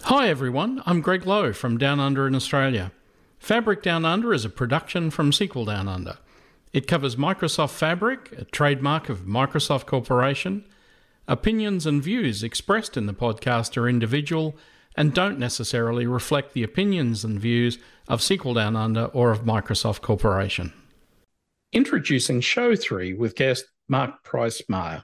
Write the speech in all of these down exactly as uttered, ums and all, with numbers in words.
Hi everyone, I'm Greg Lowe from Down Under in Australia. Fabric Down Under is a production from S Q L Down Under. It covers Microsoft Fabric, a trademark of Microsoft Corporation. Opinions and views expressed in the podcast are individual and don't necessarily reflect the opinions and views of S Q L Down Under or of Microsoft Corporation. Introducing Show three with guest Mark Price-Meyer.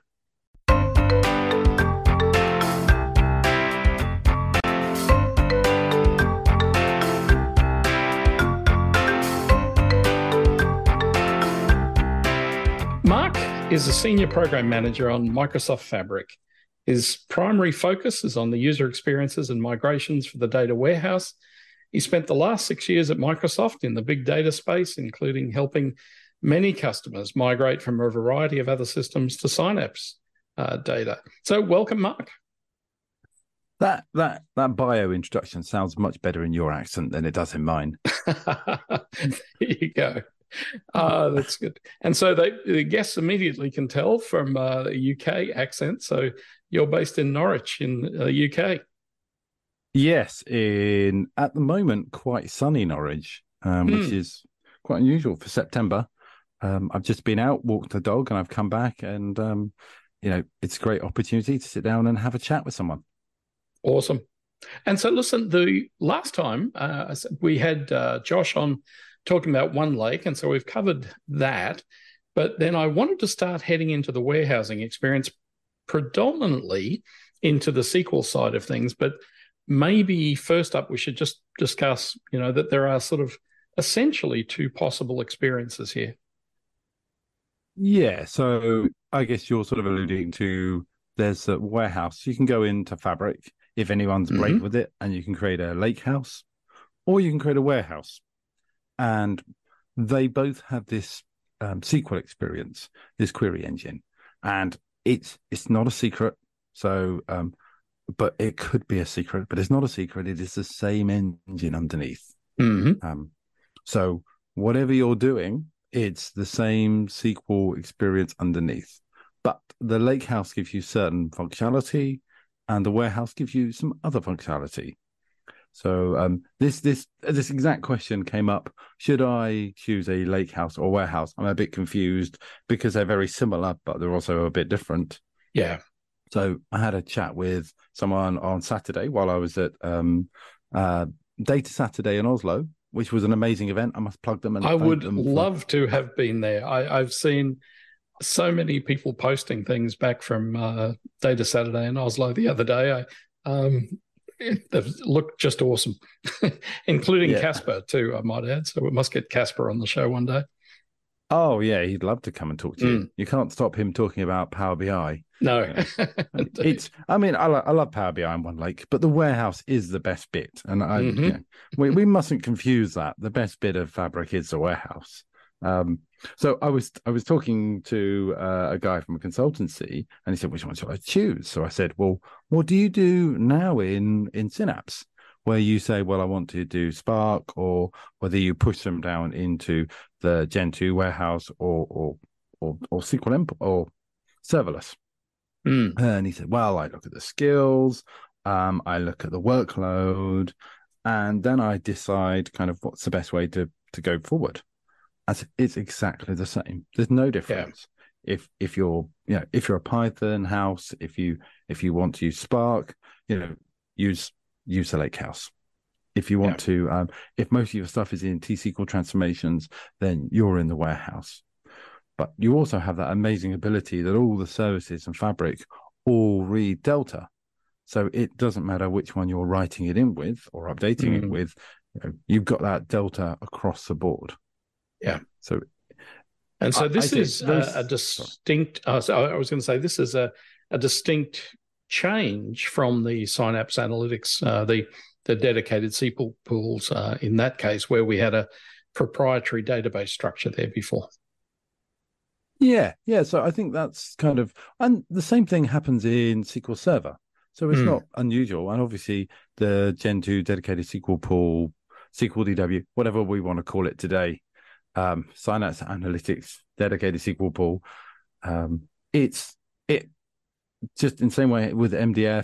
Mark is a senior program manager on Microsoft Fabric. His primary focus is on the user experiences and migrations for the data warehouse. He spent the last six years at Microsoft in the big data space, including helping many customers migrate from a variety of other systems to Synapse uh, data. So welcome, Mark. That that that bio introduction sounds much better in your accent than it does in mine. Here you go. Uh, that's good. And so they, the guests immediately can tell from uh, a U K accent. So you're based in Norwich in the uh, U K. Yes, in at the moment quite sunny Norwich, um, Hmm. which is quite unusual for September. Um, I've just been out, walked the dog, and I've come back, and um, you know, it's a great opportunity to sit down and have a chat with someone. Awesome. And so listen, the last time uh, we had uh, Josh on talking about One Lake, and so we've covered that. But then I wanted to start heading into the warehousing experience, predominantly into the S Q L side of things. But maybe first up, we should just discuss, you know, that there are sort of essentially two possible experiences here. Yeah, so I guess you're sort of alluding to there's a warehouse. You can go into Fabric if anyone's Mhm. brave with it, and you can create a lake house, or you can create a warehouse. And they both have this um, S Q L experience, this query engine, and it's it's not a secret. So, um, but it could be a secret, but it's not a secret. It is the same engine underneath. Mm-hmm. Um, so whatever you're doing, it's the same S Q L experience underneath. But the lakehouse gives you certain functionality, and the warehouse gives you some other functionality. So um, this this this exact question came up. Should I choose a lakehouse or warehouse? I'm a bit confused because they're very similar, but they're also a bit different. Yeah. So I had a chat with someone on Saturday while I was at um, uh, Data Saturday in Oslo, which was an amazing event. I must plug them. And I thank would them for... love to have been there. I, I've seen so many people posting things back from uh, Data Saturday in Oslo the other day. I um, They've looked just awesome, including Yeah. Casper too, I might add. So we must get Casper on the show one day. Oh, yeah, he'd love to come and talk to you. Mm. You can't stop him talking about Power B I. No. Yeah. It's, I mean, I, lo- I love Power B I in One Lake, but the warehouse is the best bit. And I, Mhm. you know, we, we mustn't confuse that. The best bit of Fabric is the warehouse. Um, so I was I was talking to uh, a guy from a consultancy, and he said, which one should I choose? So I said, well, what do you do now in, in Synapse, where you say, well, I want to do Spark, or whether you push them down into the Gen two warehouse or or or, or S Q L imp- or serverless. Mm. And he said, well, I look at the skills, um, I look at the workload, and then I decide kind of what's the best way to to go forward. As it's exactly the same. There's no difference. Yeah. If if you're you know if you're a Python house, if you if you want to use Spark, you know, use use the Lakehouse. If you want yeah. to, um, if most of your stuff is in T S Q L transformations, then you're in the warehouse. But you also have that amazing ability that all the services and Fabric all read Delta. So it doesn't matter which one you're writing it in with or updating mm. it with, you know, you've got that Delta across the board. Yeah. So, and so this I, I is a, a distinct. Uh, so I was going to say this is a, a distinct change from the Synapse Analytics, uh, the the dedicated S Q L pools. Uh, in that case, where we had a proprietary database structure there before. Yeah, yeah. So I think that's kind of, and the same thing happens in S Q L Server. So it's mm. not unusual. And obviously the Gen two dedicated S Q L pool, S Q L D W, whatever we want to call it today, um, Synapse Analytics dedicated S Q L pool. Um, it's it just in the same way with M D Fs.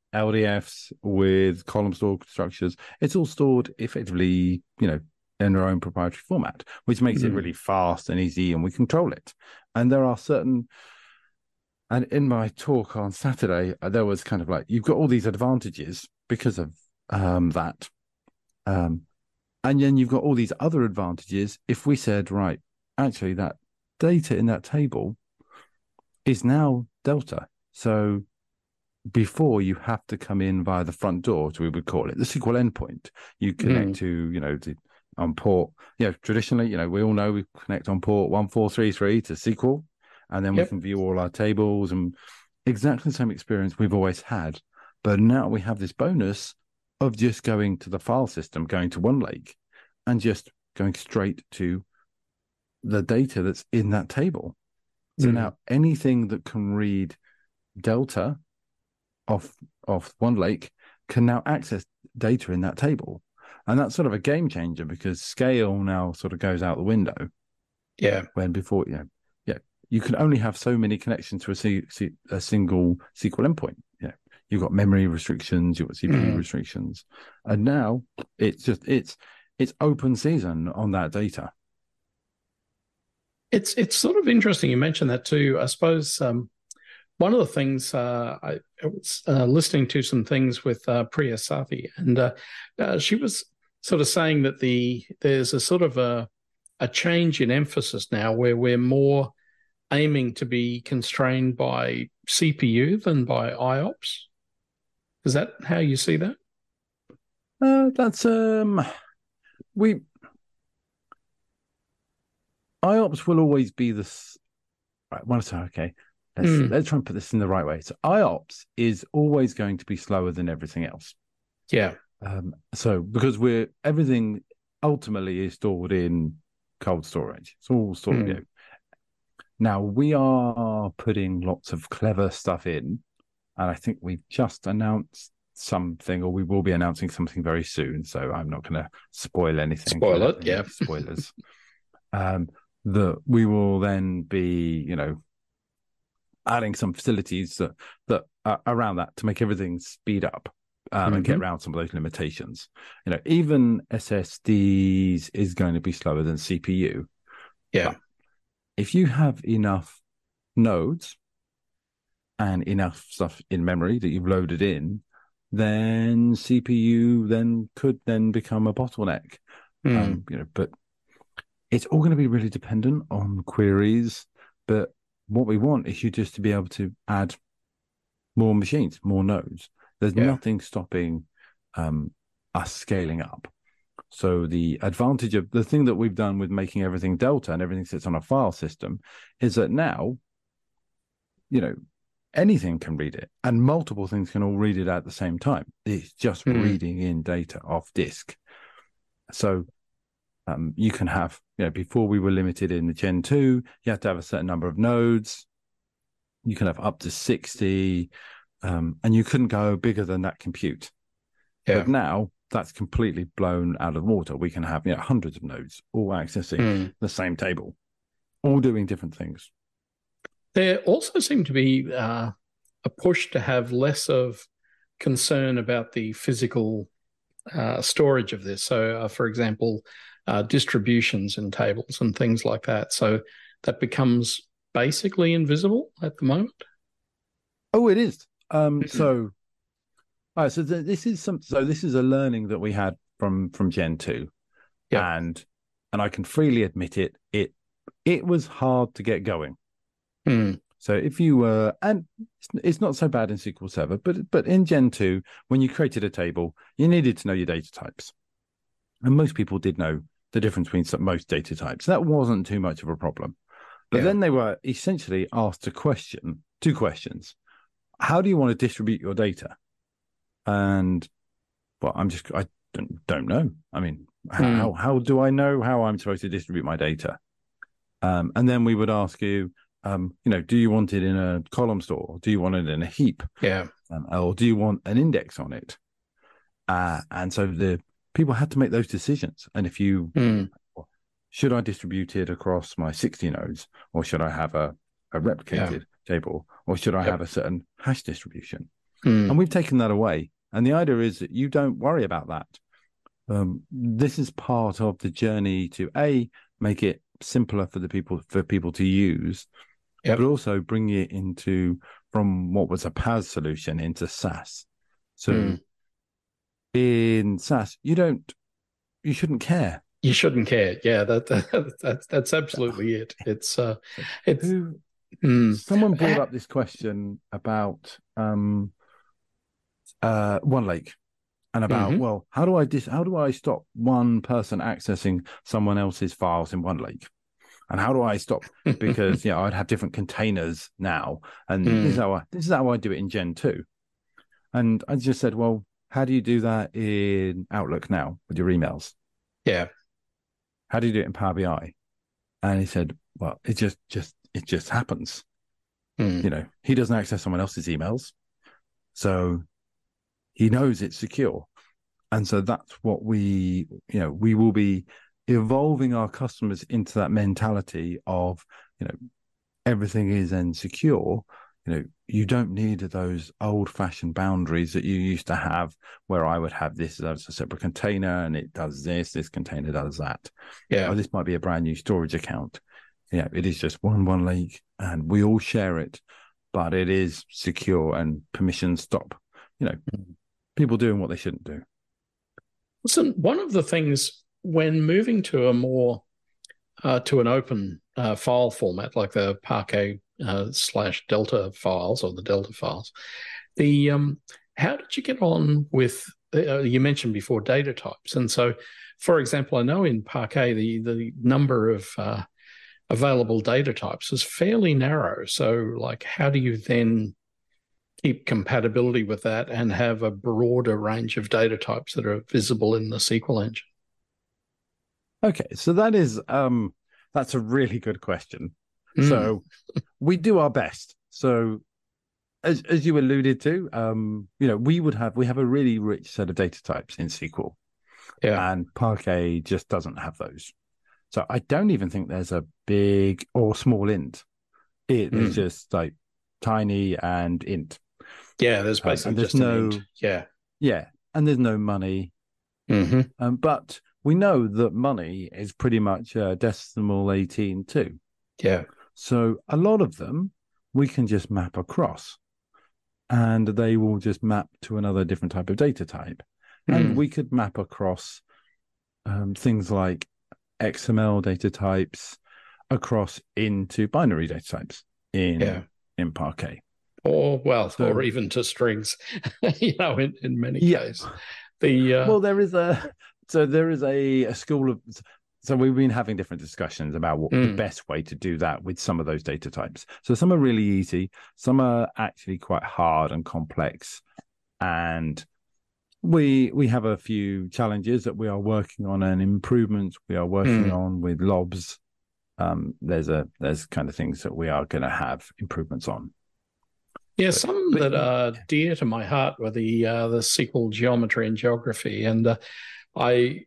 L D Fs, with column store structures. It's all stored effectively, you know, in their own proprietary format, which makes mm. it really fast and easy, and we control it. And there are certain, and in my talk on Saturday, there was kind of like, you've got all these advantages because of um, that. Um, and then you've got all these other advantages. If we said, right, actually that data in that table is now Delta. So before, you have to come in via the front door, as we would call it, the S Q L endpoint. You connect mm. to, you know, to, on port, you know, traditionally, you know, we all know we connect on port one four three three to S Q L, and then yep. we can view all our tables, and exactly the same experience we've always had. But now we have this bonus of just going to the file system, going to OneLake, and just going straight to the data that's in that table. So mm. now anything that can read Delta off, off OneLake can now access data in that table. And that's sort of a game changer, because scale now sort of goes out the window. Yeah. When before, you know, yeah, you can only have so many connections to a, C, C, a single S Q L endpoint. Yeah. You've got memory restrictions, you've got C P U mm. restrictions. And now it's just, it's, it's open season on that data. It's, it's sort of interesting you mentioned that too. I suppose, um, one of the things uh, I, I was uh, listening to some things with uh, Priya Sathi, and uh, uh, she was sort of saying that the there's a sort of a a change in emphasis now, where we're more aiming to be constrained by C P U than by I O P S. Is that how you see that? Uh, that's um, we I O P S will always be this. Right, one say okay. Let's, mm. let's try and put this in the right way. So I O P S is always going to be slower than everything else. Yeah. Um, so because we're everything ultimately is stored in cold storage. It's all stored. Mm. You know. Now we are putting lots of clever stuff in, and I think we've just announced something, or we will be announcing something very soon. So I'm not going to spoil anything. Spoil it, yeah. Spoilers. um, that we will then be, you know, adding some facilities that that are around that to make everything speed up um, mm-hmm. and get around some of those limitations. You know, even S S Ds is going to be slower than C P U. Yeah. But if you have enough nodes and enough stuff in memory that you've loaded in, then C P U then could then become a bottleneck. Mm. Um, you know, but it's all going to be really dependent on queries. But what we want is you just to be able to add more machines, more nodes. There's yeah. nothing stopping um, us scaling up. So the advantage of the thing that we've done with making everything Delta and everything sits on a file system is that now, you know, anything can read it, and multiple things can all read it at the same time. It's just mm. reading in data off disk. So um, you can have, you know, before we were limited in the Gen two, you have to have a certain number of nodes. You can have up to sixty, um, and you couldn't go bigger than that compute. Yeah. But now that's completely blown out of the water. We can have, you know, hundreds of nodes all accessing mm. the same table, all doing different things. There also seemed to be uh, a push to have less of concern about the physical uh, storage of this. So, uh, for example, uh, distributions and tables and things like that. So that becomes basically invisible at the moment. Oh, it is. Um, so, all right, so th- this is some. So this is a learning that we had from from Gen two, yeah. and and I can freely admit it. It it was hard to get going. Hmm. So if you were, and it's not so bad in S Q L Server, but but in Gen two, when you created a table, you needed to know your data types, and most people did know the difference between some, most data types. That wasn't too much of a problem. But yeah. then they were essentially asked a question, two questions: how do you want to distribute your data? And well, I'm just I don't don't know. I mean, hmm. how how do I know how I'm supposed to distribute my data? Um, and then we would ask you. Um, you know, do you want it in a column store? Do you want it in a heap? Yeah. Um, or do you want an index on it? Uh, and so the people had to make those decisions. And if you, mm. should I distribute it across my sixty nodes, or should I have a, a replicated yeah. table, or should I yep. have a certain hash distribution? Mm. And we've taken that away. And the idea is that you don't worry about that. Um, this is part of the journey to A, make it simpler for the people for people to use, Yep. but also bring it into from what was a PaaS solution into SaaS. So Mm. in SaaS, you don't, you shouldn't care. You shouldn't care. Yeah, that, that that's that's absolutely it. It's uh, it's Who, mm. someone brought up this question about um, uh, OneLake. And about, mm-hmm. well, how do I dis- how do I stop one person accessing someone else's files in OneLake? And how do I stop? Because yeah, I'd have different containers now, and Mm. this is how I, this is how I do it in Gen two. And I just said, well, how do you do that in Outlook now with your emails? Yeah. How do you do it in Power B I? And he said, well, it just just it just happens. Mm. You know, he doesn't access someone else's emails, so he knows it's secure. And so that's what we, you know, we will be evolving our customers into that mentality of, you know, everything is then secure. You know, you don't need those old fashioned boundaries that you used to have where I would have this as a separate container and it does this, this container does that. Yeah. Or this might be a brand new storage account. Yeah, it is just one OneLake and we all share it, but it is secure and permissions stop, you know, mm. people doing what they shouldn't do. Listen, one of the things when moving to a more uh, to an open uh, file format like the Parquet uh, slash Delta files or the Delta files, the um, how did you get on with? Uh, you mentioned before data types, and so, for example, I know in Parquet the the number of uh, available data types is fairly narrow. So, like, how do you then keep compatibility with that and have a broader range of data types that are visible in the S Q L engine? Okay, so that is um that's a really good question. Mm. So we do our best. So as as you alluded to, um, you know, we would have we have a really rich set of data types in S Q L. Yeah. And Parquet just doesn't have those. So I don't even think there's a big or small int. It mm. is just like tiny and int. Yeah, there's basically um, there's just no, an int. Yeah. Yeah. And there's no money. Mm-hmm. Um, but we know that money is pretty much uh, decimal eighteen too. Yeah. So a lot of them we can just map across and they will just map to another different type of data type. Mm. And we could map across um, things like X M L data types across into binary data types in, yeah. in Parquet. Or, well, so, or even to strings, you know, in, in many yeah. cases. The, uh... Well, there is a, so there is a, a school of, so we've been having different discussions about what mm. the best way to do that with some of those data types. So some are really easy, some are actually quite hard and complex. And we we have a few challenges that we are working on and improvements we are working mm. on with L O B S. Um, there's a there's kind of things that we are going to have improvements on. Yeah, but, some but, that are dear to my heart were the uh, the S Q L geometry and geography, and uh, I,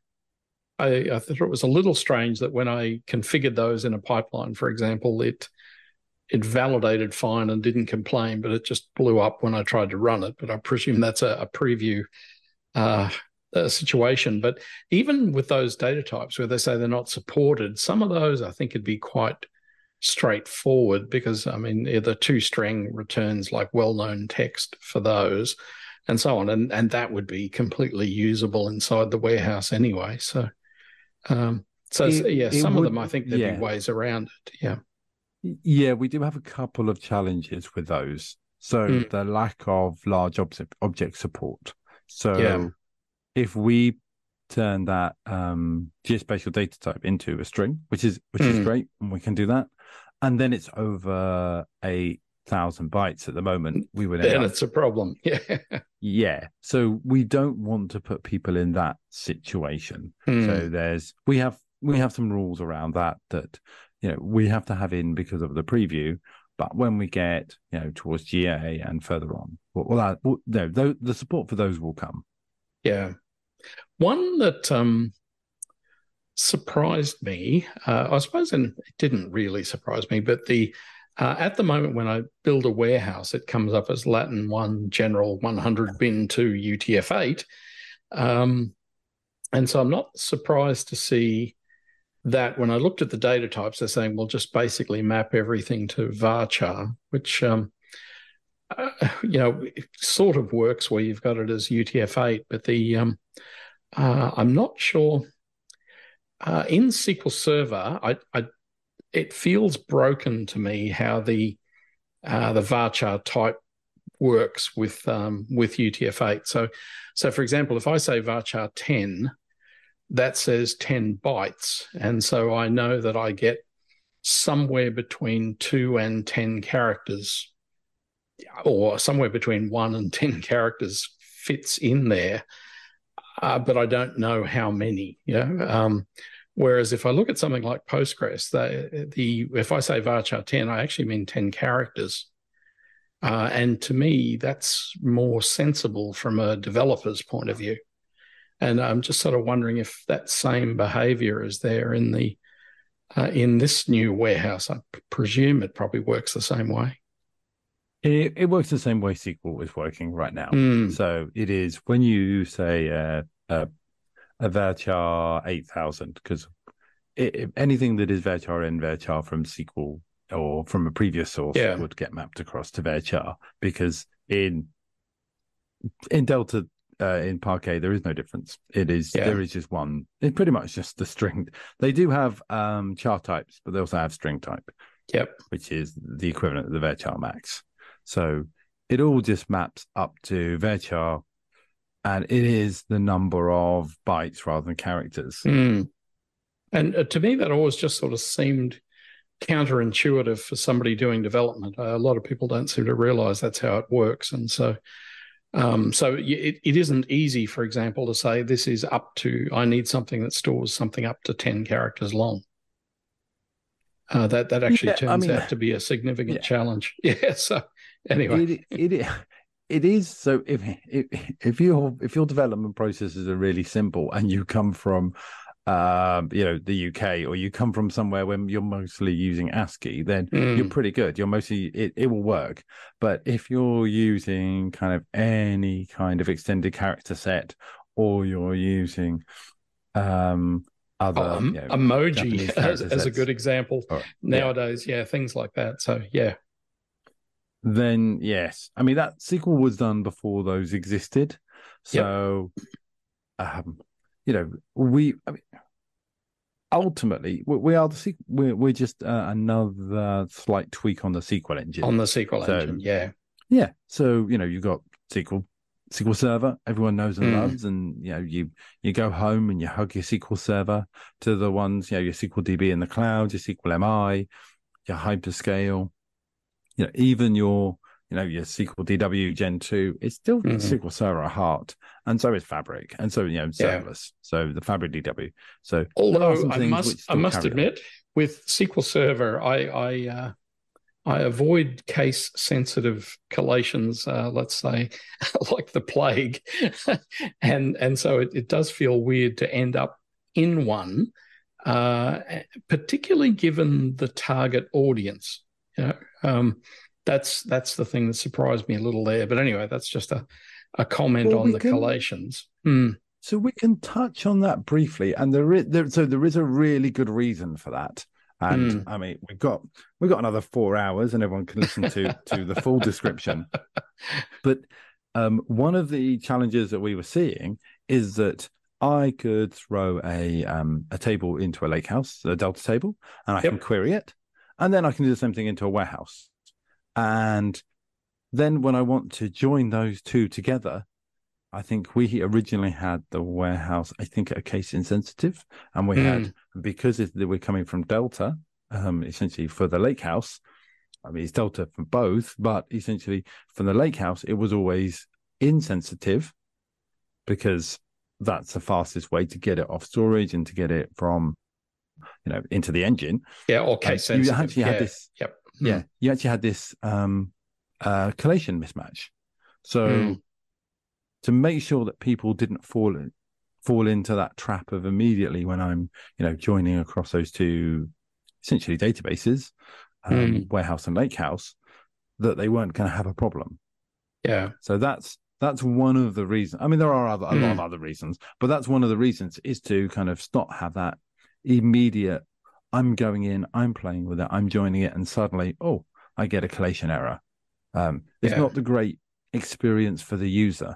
I I thought it was a little strange that when I configured those in a pipeline, for example, it it validated fine and didn't complain, but it just blew up when I tried to run it. But I presume that's a, a preview uh, a situation. But even with those data types where they say they're not supported, some of those I think would be quite straightforward because, I mean, the two-string returns like well-known text for those and so on. And, and that would be completely usable inside the warehouse anyway. So, um, so it, yeah, some would, of them I think there'd yeah. be ways around it. Yeah. Yeah, we do have a couple of challenges with those. So mm. the lack of large object object support. So yeah. if we turn that um, geospatial data type into a string, which is which mm. is great, and we can do that, and then it's over a thousand bytes at the moment, we would. Then it's a problem. Yeah, yeah. So we don't want to put people in that situation. Mm. So there's we have we have some rules around that that. You know, we have to have in because of the preview, but when we get, you know, towards G A and further on, well, that, well no, the, the support for those will come. Yeah. One that um, surprised me, uh, I suppose, and it didn't really surprise me, but the Uh, at the moment, when I build a warehouse, it comes up as Latin one General one hundred bin two U T F eight. Um, and so I'm not surprised to see that when I looked at the data types, they're saying, well, just basically map everything to varchar, which, um, uh, you know, it sort of works where you've got it as U T F eight, but the um, uh, I'm not sure. Uh, in S Q L Server, I, I it feels broken to me how the uh, the varchar type works with um, with U T F eight. So, so for example, if I say varchar ten, that says ten bytes, and so I know that I get somewhere between two and ten characters, or somewhere between one and ten characters fits in there, uh, but I don't know how many. You know. Um, Whereas if I look at something like Postgres, the, the if I say varchar ten, I actually mean ten characters. Uh, and to me, that's more sensible from a developer's point of view. And I'm just sort of wondering if that same behavior is there in the uh, in this new warehouse. I presume it probably works the same way. It, it works the same way S Q L is working right now. Mm. So it is when you say uh, uh, a varchar eight thousand, because anything that is varchar and varchar from S Q L or from a previous source yeah. would get mapped across to varchar, because in in Delta, uh, in Parquet, there is no difference. It is yeah. there is just one. It's pretty much just the string. They do have um, char types, but they also have string type. Yep, which is the equivalent of the varchar max. So it all just maps up to varchar, and it is the number of bytes rather than characters. Mm. And uh, to me, that always just sort of seemed counterintuitive for somebody doing development. Uh, a lot of people don't seem to realize that's how it works. And so um, so it, it isn't easy, for example, to say this is up to, I need something that stores something up to ten characters long. Uh, that that actually yeah, turns I mean, out to be a significant yeah. challenge. Yeah. So anyway, it, it it is. So if if if your if your development processes are really simple and you come from, uh, you know, the U K, or you come from somewhere where you're mostly using ASCII, then mm. you're pretty good. You're mostly it it will work. But if you're using kind of any kind of extended character set, or you're using, um. Other oh, um, you know, emoji as, as a good example oh, nowadays, yeah. yeah, things like that. So yeah, then yes, I mean that S Q L was done before those existed. So, yep. um, you know, we I mean, ultimately we, we are the we're we're just uh, another slight tweak on the S Q L engine on the S Q L so, engine. Yeah, yeah. So you know, you got S Q L. S Q L Server, everyone knows and mm. loves, and you know you you go home and you hug your S Q L Server to the ones, you know, your S Q L D B in the cloud, your S Q L M I, your Hyperscale, you know, even your you know your S Q L D W Gen two. It's still mm-hmm. S Q L Server at heart, and so is Fabric, and so you know serverless. Yeah. So the Fabric D W. So although I must I must admit, on. with S Q L Server, I I. Uh... I avoid case-sensitive collations, uh, let's say, like the plague, and and so it, it does feel weird to end up in one, uh, particularly given the target audience. You know, um, that's that's the thing that surprised me a little there. But anyway, that's just a a comment well, on the can, collations. Hmm. So we can touch on that briefly, and there is there, so there is a really good reason for that. And mm. I mean, we've got we've got another four hours, and everyone can listen to to the full description. But um, one of the challenges that we were seeing is that I could throw a um, a table into a lakehouse, a Delta table, and I yep. can query it, and then I can do the same thing into a warehouse. And then when I want to join those two together, I think we originally had the warehouse, I think, a case insensitive, and we mm. had, because it, we're coming from Delta, um, essentially for the lake house. I mean, it's Delta for both, but essentially from the lake house, it was always insensitive, because that's the fastest way to get it off storage and to get it from, you know, into the engine. Yeah, or case sensitive. You actually yeah. had this. Yep. Yeah, you actually had this um, uh, collation mismatch. So. Mm. To make sure that people didn't fall in, fall into that trap of immediately when I'm, you know, joining across those two essentially databases, um, Mm. warehouse and lakehouse, that they weren't going to have a problem. Yeah. So that's that's one of the reasons. I mean, there are other, a lot of Mm. other reasons, but that's one of the reasons, is to kind of not have that immediate, I'm going in, I'm playing with it, I'm joining it, and suddenly, oh, I get a collation error. Um, it's Yeah. not the great experience for the user.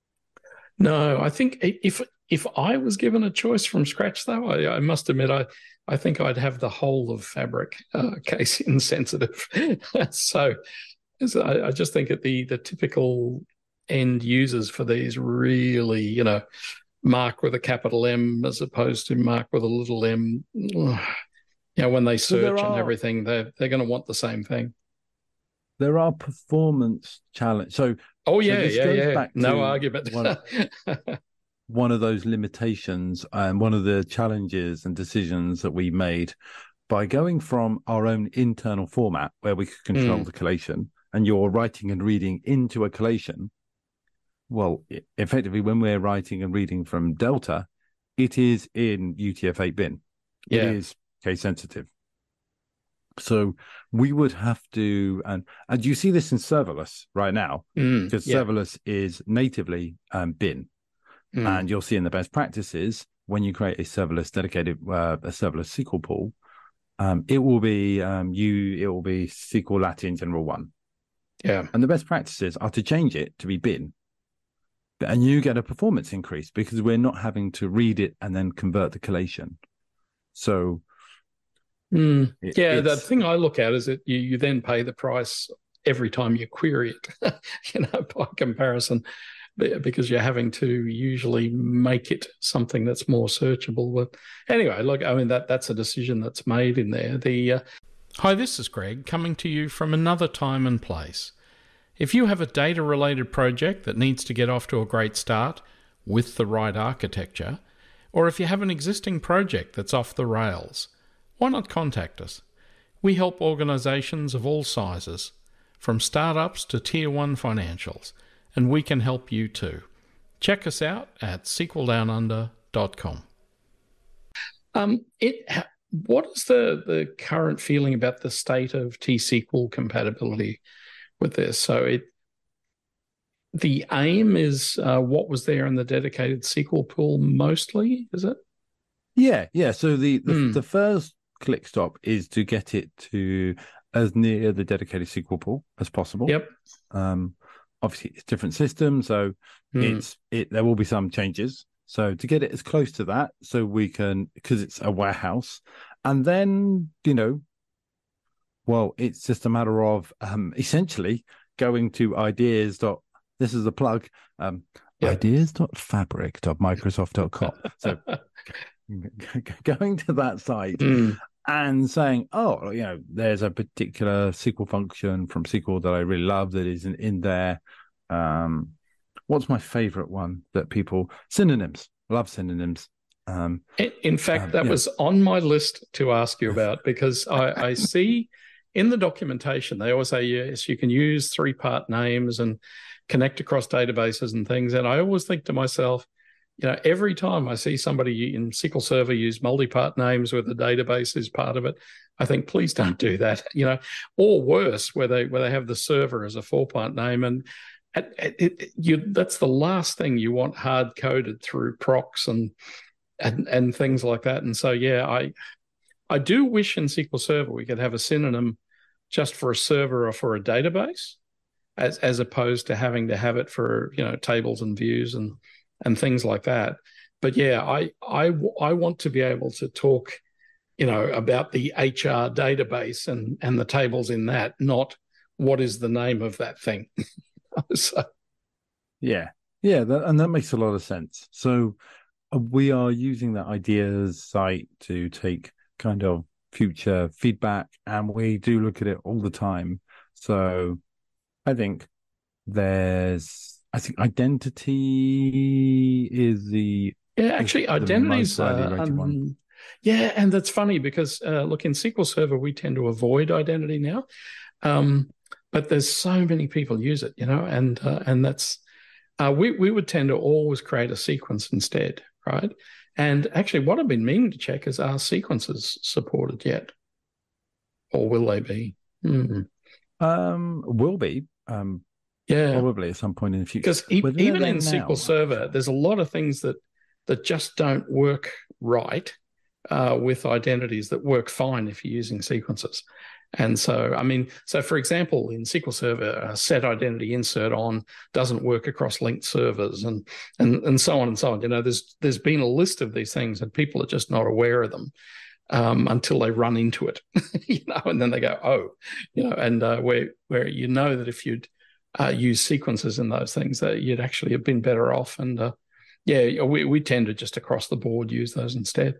No, I think if if I was given a choice from scratch, though, I, I must admit, I I think I'd have the whole of Fabric uh, case insensitive. so, so I, I just think that the the typical end users for these really, you know, mark with a capital M as opposed to mark with a little m. You know, when they So there search and are everything, they're they're going to want the same thing. there are performance challenge. So Oh so yeah, this yeah, goes yeah. back No to argument. one one of those limitations and one of the challenges and decisions that we made by going from our own internal format, where we could control Mm. the collation, and you're writing and reading into a collation. Well, effectively, when we're writing and reading from Delta, it is in U T F eight bin. It Yeah. is case sensitive. So we would have to, and and you see this in serverless right now, Mm. because Yeah. serverless is natively um, bin. Mm. And you'll see in the best practices, when you create a serverless dedicated, uh, a serverless S Q L pool, um, it will be um, you, it will be S Q L Latin General One. Yeah. And the best practices are to change it to be bin, and you get a performance increase because we're not having to read it and then convert the collation. So, Mm. it, Yeah, the it's thing I look at is that you, you then pay the price every time you query it, you know, by comparison, because you're having to usually make it something that's more searchable. But anyway, look, I mean, that that's a decision that's made in there. The uh... Hi, this is Greg coming to you from another time and place. If you have a data-related project that needs to get off to a great start with the right architecture, or if you have an existing project that's off the rails, why not contact us? We help organizations of all sizes, from startups to tier one financials, and we can help you too. Check us out at S Q L down under dot com. Um, it, what is the, the current feeling about the state of T S Q L compatibility with this? So it the aim is uh, what was there in the dedicated S Q L pool mostly, is it? yeah, yeah. So the the, Mm. the first click stop is to get it to as near the dedicated S Q L pool as possible. Yep. Um, obviously, it's different systems, so Mm. it's it. There will be some changes. So to get it as close to that, so we can, because it's a warehouse, and then you know, well, it's just a matter of um, essentially going to ideas. Dot, this is a plug. Um, Yep. ideas dot fabric dot microsoft dot com. So going to that site. Mm. And saying, oh, you know, there's a particular S Q L function from S Q L that I really love that isn't in there. Um, what's my favorite one that people, synonyms, love synonyms. Um, in, in fact, um, that yeah. was on my list to ask you about, because I, I see in the documentation, they always say, yes, you can use three-part names and connect across databases and things. And I always think to myself, you know, every time I see somebody in S Q L Server use multi-part names where the database is part of it, I think, please don't do that. You know, or worse, where they where they have the server as a four-part name, and it, it, you that's the last thing you want hard coded through procs and and and things like that. And so, yeah, I I do wish in S Q L Server we could have a synonym just for a server or for a database, as as opposed to having to have it for, you know, tables and views and and things like that. But yeah, I I I want to be able to talk, you know, about the H R database and and the tables in that, not what is the name of that thing. so, yeah, yeah, that, and that makes a lot of sense. So uh, we are using that ideas site to take kind of future feedback, and we do look at it all the time. So I think there's, I think identity is the yeah, actually, identities. Uh, um, yeah, and that's funny because uh, look, in S Q L Server we tend to avoid identity now, um, but there's so many people use it, you know, and uh, and that's uh, we we would tend to always create a sequence instead, right? And actually, what I've been meaning to check is, are sequences supported yet? or will they be? Mm. Um, will be um, Yeah, probably at some point in the future. because e- Whether they're even there in S Q L now, Server, there's a lot of things that that just don't work right uh, with identities that work fine if you're using sequences. And so, I mean, so for example, in S Q L Server, a set identity insert on doesn't work across linked servers, and and and so on and so on. You know, there's there's been a list of these things, and people are just not aware of them um, until they run into it, you know, and then they go, oh, you know, and uh, where where you know that if you'd uh, use sequences in those things, that you'd actually have been better off. And uh, yeah, we we tend to just across the board use those instead.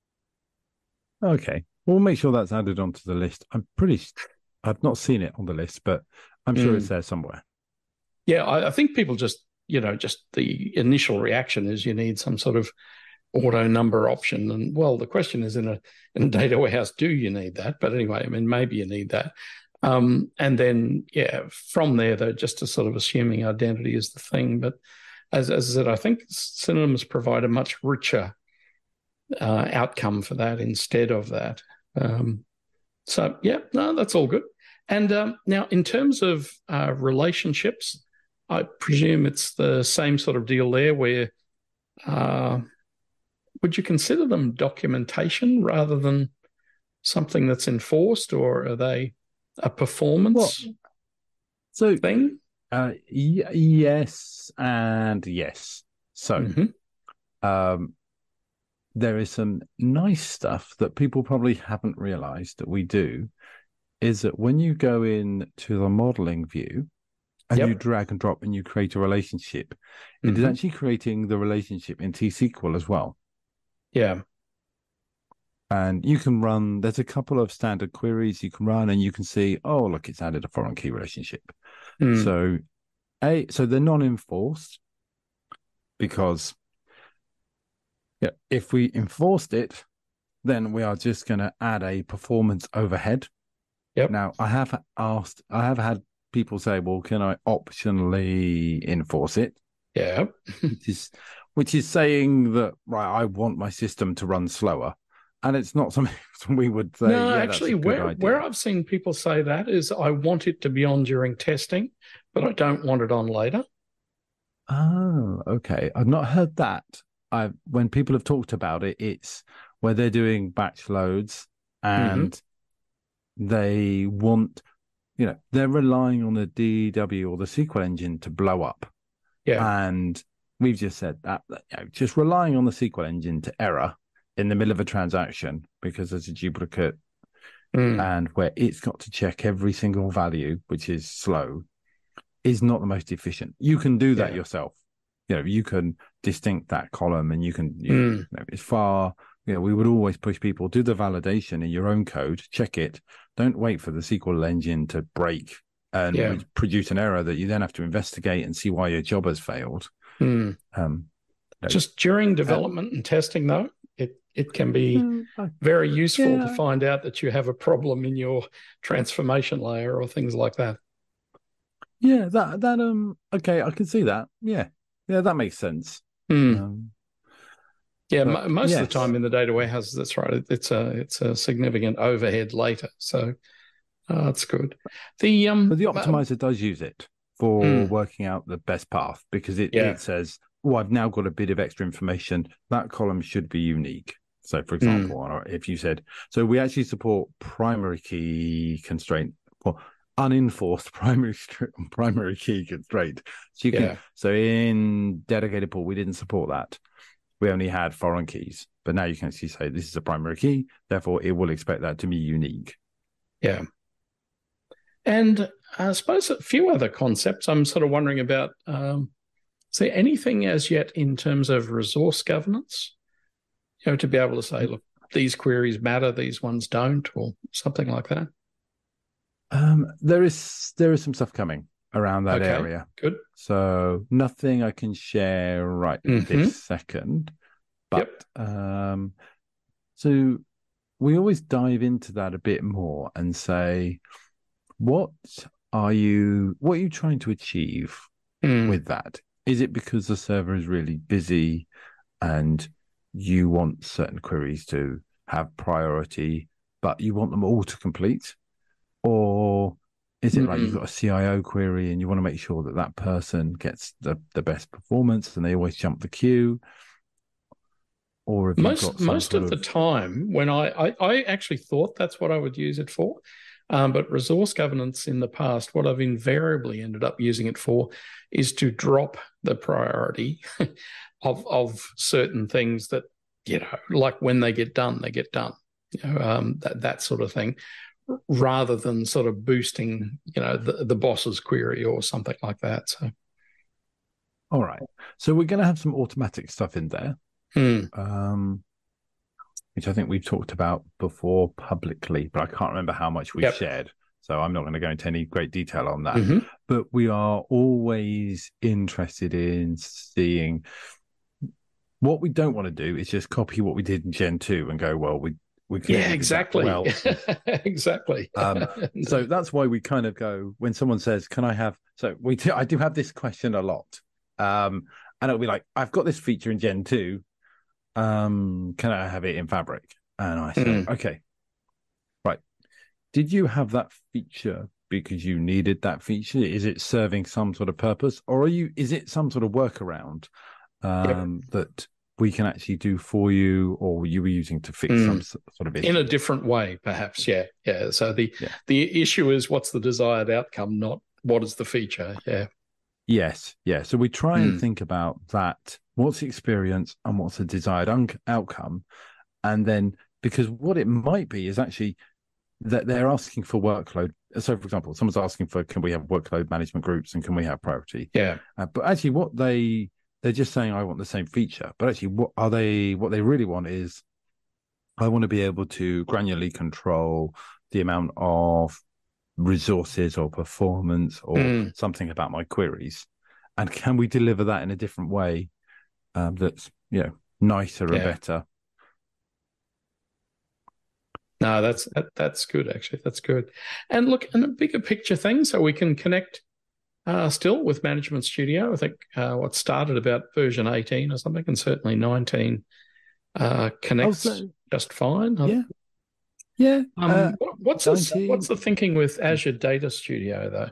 okay, we'll make sure that's added onto the list. I'm pretty, I've not seen it on the list, but I'm sure Mm. it's there somewhere. Yeah, I, I think people just, you know, just the initial reaction is you need some sort of auto number option. And well, the question is in a in a data warehouse, do you need that? But anyway, I mean, maybe you need that. Um, and then, yeah, from there, though, just to sort of assuming identity is the thing. But as, as I said, I think synonyms provide a much richer uh, outcome for that instead of that. Um, so, yeah, no, that's all good. And um, now, in terms of uh, relationships, I presume it's the same sort of deal there where uh, would you consider them documentation rather than something that's enforced, or are they a performance Well, so thing? uh, y- yes and yes. So Mm-hmm. um, there is some nice stuff that people probably haven't realized that we do, is that when you go in to the modeling view and Yep. you drag and drop and you create a relationship, it is Mm-hmm. actually creating the relationship in T S Q L as well. Yeah. And you can run, there's a couple of standard queries you can run and you can see, oh, look, it's added a foreign key relationship. Mm. So, a, so they're non-enforced because yeah, if we enforced it, then we are just going to add a performance overhead. Yep. Now, I have asked, I have had people say, well, can I optionally enforce it? Yeah. which is, which is saying that, right, I want my system to run slower. And it's not something we would say, No, yeah, actually, that's a good where, idea. where I've seen people say that is I want it to be on during testing, but I don't want it on later. Oh, okay. I've not heard that. I when people have talked about it, it's where they're doing batch loads and mm-hmm. they want, you know, they're relying on the D W or the S Q L engine to blow up. Yeah. And we've just said that, you know, just relying on the S Q L engine to error in the middle of a transaction because there's a duplicate mm. and where it's got to check every single value, which is slow, is not the most efficient. You can do that yeah. yourself. You know, you can distinct that column and you can, you, mm. you know, it's far, you know, we would always push people, do the validation in your own code, check it. Don't wait for the S Q L engine to break and yeah. produce an error that you then have to investigate and see why your job has failed. Mm. Um, you know, Just during development uh, and testing, though, it, it can be very useful yeah. to find out that you have a problem in your transformation layer or things like that. Yeah, that, that, um, okay, I can see that. Yeah. Yeah, that makes sense. Mm. Um, yeah, but, most yes. of the time in the data warehouse, that's right. It's a it's a significant overhead later, so uh, that's good. The um, but the optimizer uh, does use it for mm. working out the best path because it, yeah. it says, "Oh, I've now got a bit of extra information. That column should be unique." So, for example, mm. if you said, "So we actually support primary key constraint," or unenforced primary primary key constraint. So you can yeah. so in dedicated pool we didn't support that. We only had foreign keys, but now you can actually say this is a primary key, therefore it will expect that to be unique. Yeah. And I suppose a few other concepts I'm sort of wondering about. Um, is there anything as yet in terms of resource governance? You know, to be able to say, look, these queries matter, these ones don't, or something like that. Um, there is there is some stuff coming around that okay, area. Good. So nothing I can share right mm-hmm. this second. But yep. um, so we always dive into that a bit more and say, what are you what are you trying to achieve mm. with that? Is it because the server is really busy and you want certain queries to have priority, but you want them all to complete? Or is it like you've Mm. got a C I O query and you want to make sure that that person gets the, the best performance and they always jump the queue? Or have you Most got some most sort of the of... time, when I, I I actually thought that's what I would use it for, um, but resource governance in the past, what I've invariably ended up using it for, is to drop the priority of of certain things that, you know, like when they get done, they get done, you know, um, that that sort of thing, rather than sort of boosting, you know, the the boss's query or something like that. So, All right. So we're going to have some automatic stuff in there, hmm. um, which I think we've talked about before publicly, but I can't remember how much we've Yep. shared. So I'm not going to go into any great detail on that. Mm-hmm. But we are always interested in seeing... What we don't want to do is just copy what we did in Gen two and go, well, we we could Yeah, exactly. well. Exactly. Um, so that's why we kind of go, when someone says, "Can I have?" So we do, I do have this question a lot, um, and it'll be like, "I've got this feature in Gen two. Um, can I have it in Fabric?" And I say, Mm. "Okay, right. Did you have that feature because you needed that feature? Is it serving some sort of purpose, or are you? Is it some sort of workaround um, Yep. that we can actually do for you, or you were using to fix Mm. some s- sort of issue In a different way, perhaps. Yeah. Yeah. So the Yeah. the issue is what's the desired outcome, not what is the feature. Yeah. Yes, yeah. So we try and Mm. think about that. What's the experience and what's the desired un- outcome? And then, because what it might be is actually that they're asking for workload. So, for example, someone's asking for, can we have workload management groups and can we have priority? Yeah. Uh, but actually, what they they're just saying, I want the same feature. But actually, what are they? What they really want is, I want to be able to granularly control the amount of resources or performance or Mm. something about my queries. And can we deliver that in a different way um, that's, you know, nicer and Yeah. better? No, that's that, that's good, actually. That's good. And look, in a bigger picture thing, so we can connect uh, still with Management Studio. I think uh, what started about version eighteen or something, and certainly nineteen uh, connects Also, just fine. yeah, yeah. Uh, Um, what, what's this, nineteen, what's the thinking with Azure Data Studio though?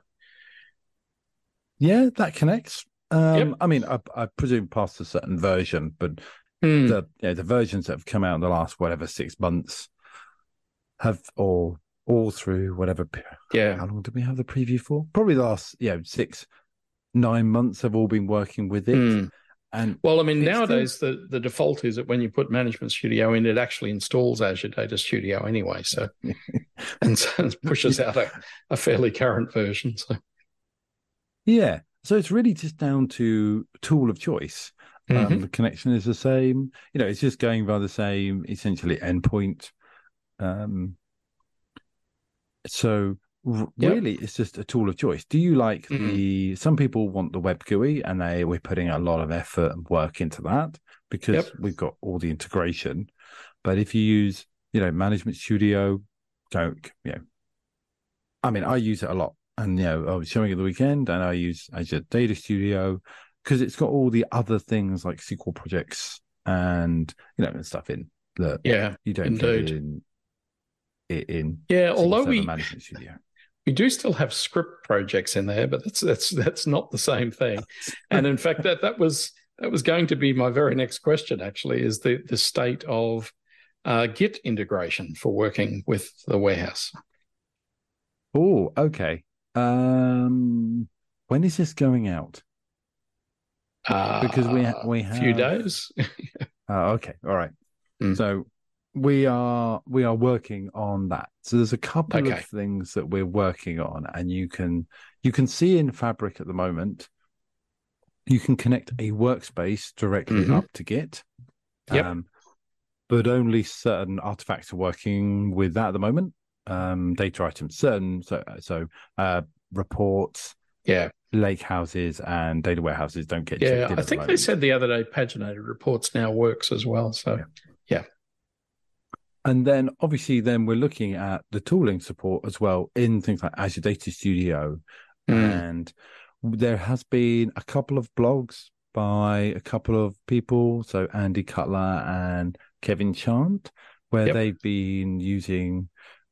yeah, that connects. Um, Yep. I mean, I, I presume past a certain version, but Hmm. the you know, the versions that have come out in the last whatever six months have all all through whatever. Yeah. How long did we have the preview for? Probably the last, you know, six nine months have all been working with it, Hmm. and Well, I mean, it's still... nowadays the, the default is that when you put Management Studio in, it actually installs Azure Data Studio anyway. So, and so it pushes out a, a fairly current version. So, Yeah. So it's really just down to tool of choice. mm-hmm. Um, the connection is the same. You know, it's just going by the same, essentially, endpoint. Um, so r- Yep. really, it's just a tool of choice. Do you like Mm. the... Some people want the web G U I, and they we're putting a lot of effort and work into that because Yep. we've got all the integration. But if you use, you know, Management Studio, don't, you know, I mean, I use it a lot. And, you know, I was showing it the weekend, and I use Azure Data Studio because it's got all the other things like S Q L projects and, you know, and stuff in that Yeah, you don't indeed. get in in Yeah, S Q L although Server we Management Studio. we do still have script projects in there, but that's that's that's not the same thing. And in fact, that that was that was going to be my very next question. Actually, is the the state of uh, Git integration for working with the warehouse. Oh, okay. Um, when is this going out? Because we ha- Uh, we few have... days. Oh, okay, all right. Mm. So we are we are working on that. So there's a couple Okay. of things that we're working on, and you can you can see in Fabric at the moment, you can connect a workspace directly Mhm. up to Git. Yep. Um, but only certain artifacts are working with that at the moment. Um, data items, certain so so uh, reports, Yeah. lake houses, and data warehouses don't get checked Yeah. in I at the think they moment. said the other day paginated reports now works as well. So Yeah. yeah. And then obviously then we're looking at the tooling support as well in things like Azure Data Studio. Mm. And there has been a couple of blogs by a couple of people, so Andy Cutler and Kevin Chant, where Yep. they've been using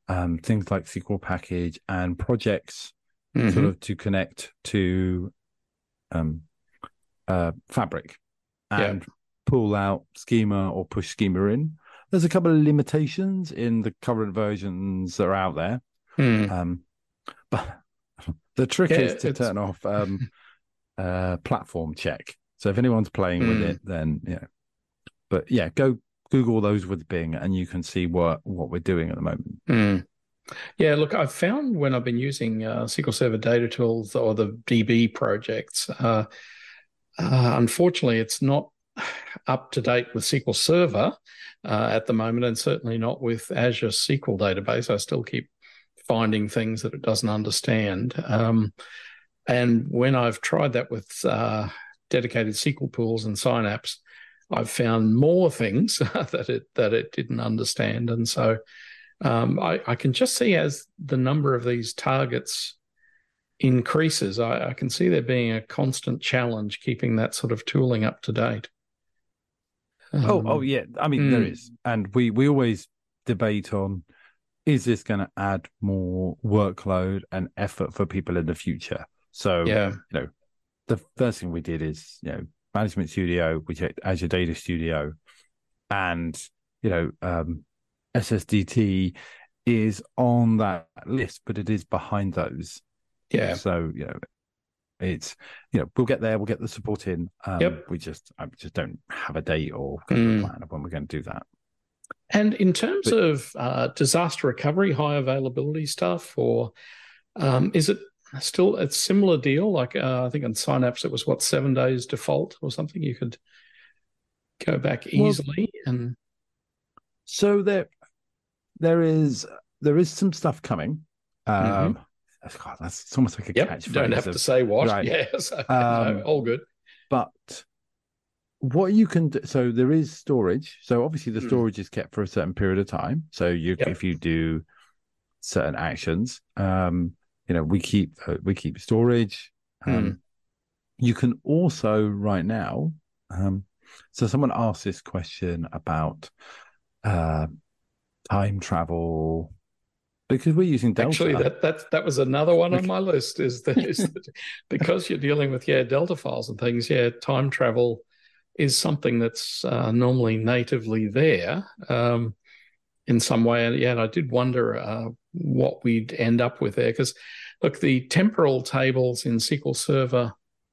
um, things like S Q L package and projects, Mm-hmm. sort of to connect to um, uh, Fabric and Yeah. pull out schema or push schema in. There's a couple of limitations in the current versions that are out there. Mm. Um, but the trick Yeah, is to it's turn off um, uh, platform check. So if anyone's playing mm. with it, then yeah. But yeah, go Google those with Bing, and you can see what what we're doing at the moment. Mm. Yeah, look, I've found when I've been using uh, S Q L Server Data Tools or the D B projects, uh, uh, unfortunately, it's not up to date with S Q L Server uh, at the moment, and certainly not with Azure S Q L Database. I still keep finding things that it doesn't understand. Um, and when I've tried that with uh, dedicated S Q L pools and Synapse, I've found more things that it that it didn't understand, and so. Um, I, I can just see as the number of these targets increases, I, I can see there being a constant challenge keeping that sort of tooling up to date. Um, oh, oh yeah. I mean, mm. there is, and we we always debate on: is this going to add more workload and effort for people in the future? So, yeah. you know, the first thing we did is, you know, Management Studio, we checked Azure Data Studio, and you know. Um, S S D T is on that list, but it is behind those. Yeah. So, you know, it's, you know, we'll get there, we'll get the support in. Um, yep. We just, I just don't have a date or kind of mm. plan of when we're going to do that. And in terms but, of uh, disaster recovery, high availability stuff, or um, is it still a similar deal? Like uh, I think on Synapse, it was what, seven days default or something? You could go back easily well, and. So there, there is there is some stuff coming. Um, mm-hmm. God, that's it's almost like a yep, catchphrase. Don't have of, to say what. Right. Yes, um, no, all good. But what you can do, so there is storage. So obviously the storage mm. is kept for a certain period of time. So you, yep. if you do certain actions, um, you know, we keep uh, we keep storage. Um, mm. You can also right now. Um, so someone asked this question about. Uh, time travel, because we're using Delta. Actually, that that that was another one on my list. Is that, is that because you're dealing with yeah Delta files and things? Yeah, time travel is something that's uh, normally natively there um, in some way. And yeah, and I did wonder uh, what we'd end up with there, because look, the temporal tables in S Q L Server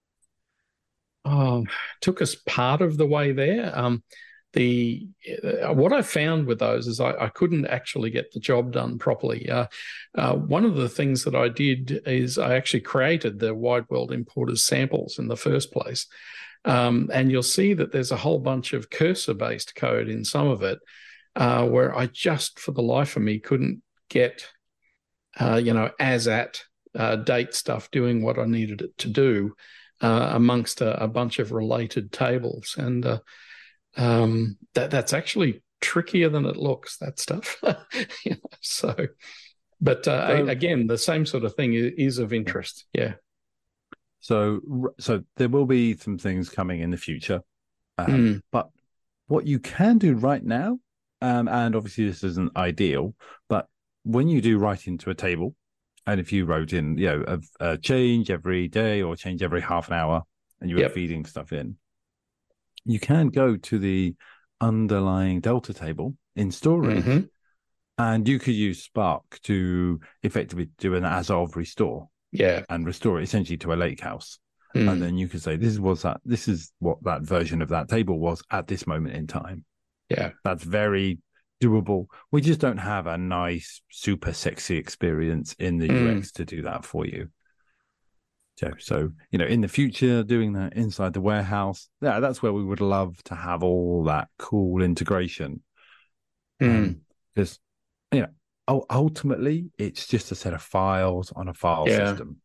oh, took us part of the way there. Um, The uh, what I found with those is I, I couldn't actually get the job done properly. Uh, uh, one of the things that I did is I actually created the Wide World Importers samples in the first place. Um, and you'll see that there's a whole bunch of cursor-based code in some of it uh, where I just, for the life of me, couldn't get, uh, you know, as at uh, date stuff doing what I needed it to do uh, amongst a, a bunch of related tables. And uh, Um, that that's actually trickier than it looks, that stuff. you know, so, but uh, so, again, the same sort of thing is, is of interest. Yeah. So, so there will be some things coming in the future, um, mm. but what you can do right now, um, and obviously this isn't ideal, but when you do write into a table, and if you wrote in, you know, a, a change every day or change every half an hour, and you were yep. feeding stuff in. You can go to the underlying Delta table in storage, mm-hmm. and you could use Spark to effectively do an as of restore, yeah, and restore it essentially to a lakehouse, mm. and then you could say this is what that this is what that version of that table was at this moment in time. Yeah, that's very doable. We just don't have a nice, super sexy experience in the mm. U X to do that for you. So, so, you know, in the future, doing that inside the warehouse, yeah, that's where we would love to have all that cool integration. Mm. Because, um, you know, ultimately, it's just a set of files on a file yeah. system.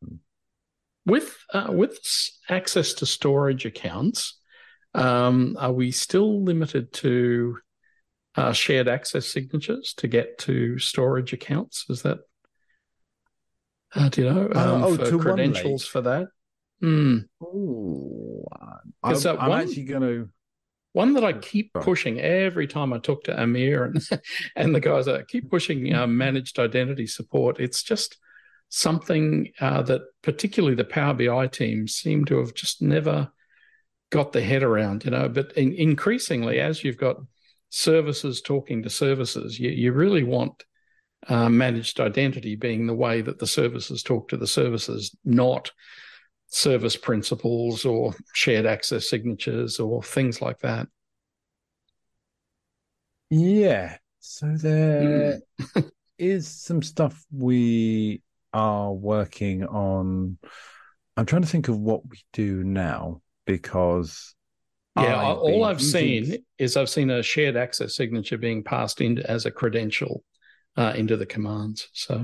With uh, with access to storage accounts, um, are we still limited to uh, shared access signatures to get to storage accounts? Is that Uh, do you know um, uh, oh, for credentials for that? Mm. Oh, I'm, I'm one... actually going to. One that I keep Right. pushing every time I talk to Amir and, and the guys, I keep pushing uh, managed identity support. It's just something uh, that particularly the Power B I teams seem to have just never got their head around, you know. But in, increasingly, as you've got services talking to services, you, you really want uh, managed identity being the way that the services talk to the services, not service principals or shared access signatures or things like that. Yeah. So there Mm. is some stuff we are working on. I'm trying to think of what we do now because Yeah, I've all been I've using... seen is I've seen a shared access signature being passed in as a credential uh, into the commands. So,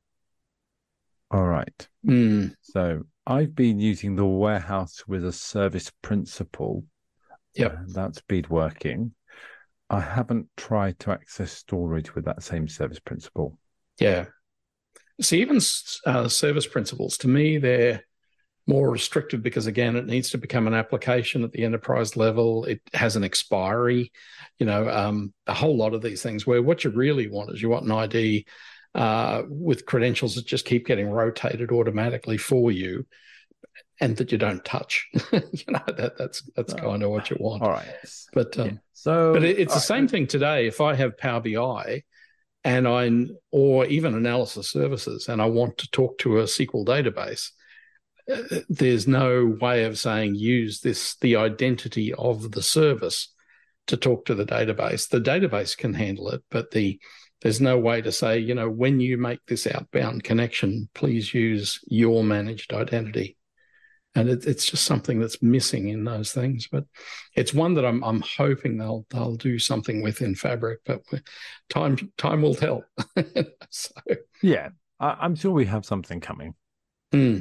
All right. mm, So I've been using the warehouse with a service principal. yep, Uh, that's been working. I haven't tried to access storage with that same service principal. yeah. See, even uh, service principals, to me, they're more restrictive because, again, it needs to become an application at the enterprise level. It has an expiry, you know, um, a whole lot of these things where what you really want is you want an I D uh, with credentials that just keep getting rotated automatically for you and that you don't touch. you know, that that's that's Oh, kind of what you want. all right. But um, yeah. So, but it, it's the right. same thing today. If I have Power B I and I, or even analysis services, and I want to talk to a S Q L database, uh, there's no way of saying use this, the identity of the service to talk to the database. The database can handle it, but the there's no way to say, you know, when you make this outbound connection, please use your managed identity. And it, it's just something that's missing in those things. But it's one that I'm I'm hoping they'll they'll do something with in Fabric. But time time will tell. so, yeah, I, I'm sure we have something coming. mm.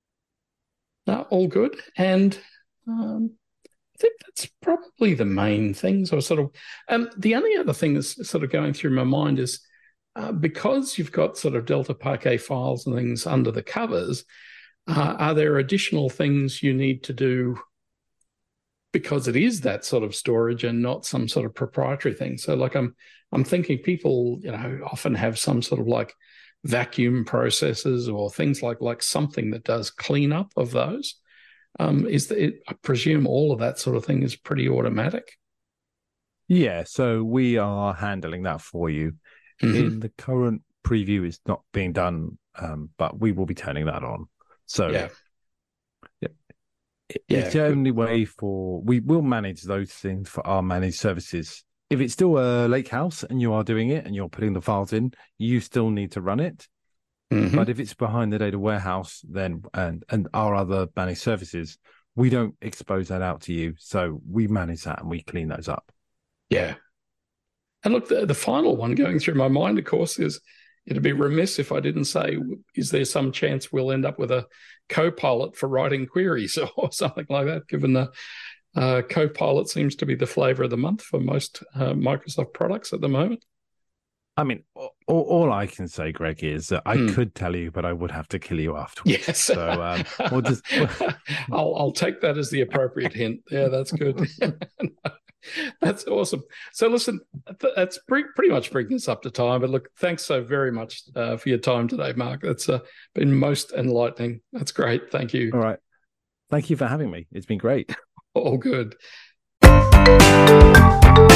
no, all good. And um, I think that's probably the main things. Or sort of, um, the only other thing that's sort of going through my mind is uh, because you've got sort of Delta Parquet files and things under the covers. Uh, are there additional things you need to do because it is that sort of storage and not some sort of proprietary thing? So, like, I'm I'm thinking people, you know, often have some sort of like vacuum processes or things like like something that does cleanup of those. Um, is that it, I presume all of that sort of thing is pretty automatic. Yeah, so we are handling that for you. Mm-hmm. In the current preview, it's not being done, um, but we will be turning that on. So, yeah, yeah. It's yeah. the only way for we will manage those things for our managed services. If it's still a lake house and you are doing it and you're putting the files in, you still need to run it. Mm-hmm. But if it's behind the data warehouse, then and and our other managed services, we don't expose that out to you. So we manage that and we clean those up. Yeah. And look, the, the final one going through my mind, of course, is it'd be remiss if I didn't say, is there some chance we'll end up with a Copilot for writing queries or something like that, given the uh, Copilot seems to be the flavor of the month for most uh, Microsoft products at the moment? I mean, all, all I can say, Greg, is that I hmm. could tell you, but I would have to kill you afterwards. Yes. So um, we'll just... I'll, I'll take that as the appropriate hint. Yeah, that's good. That's awesome. So listen, that's pretty, pretty much bringing us up to time. But look, thanks so very much uh, for your time today, Mark. That's uh, been most enlightening. That's great. Thank you. All right. Thank you for having me. It's been great. All good.